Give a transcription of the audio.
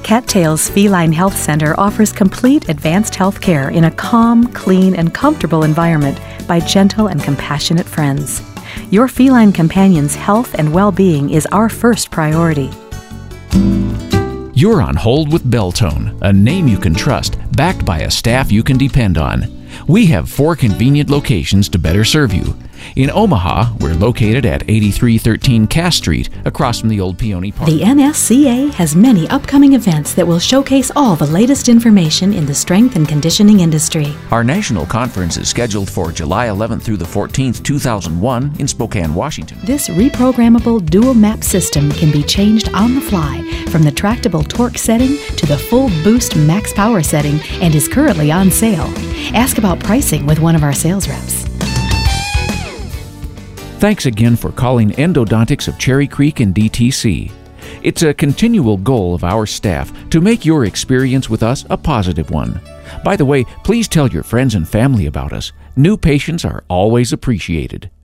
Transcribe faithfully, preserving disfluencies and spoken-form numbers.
Cattails Feline Health Center offers complete advanced health care in a calm, clean, and comfortable environment by gentle and compassionate friends. Your feline companion's health and well-being is our first priority. You're on hold with Beltone, a name you can trust, backed by a staff you can depend on. We have four convenient locations to better serve you. In Omaha, we're located at eighty-three thirteen Cass Street, across from the old Peony Park. The N S C A has many upcoming events that will showcase all the latest information in the strength and conditioning industry. Our national conference is scheduled for July eleventh through the fourteenth, two thousand one in Spokane, Washington. This reprogrammable dual map system can be changed on the fly from the tractable torque setting to the full boost max power setting and is currently on sale. Ask about pricing with one of our sales reps. Thanks again for calling Endodontics of Cherry Creek in D T C. It's a continual goal of our staff to make your experience with us a positive one. By the way, please tell your friends and family about us. New patients are always appreciated.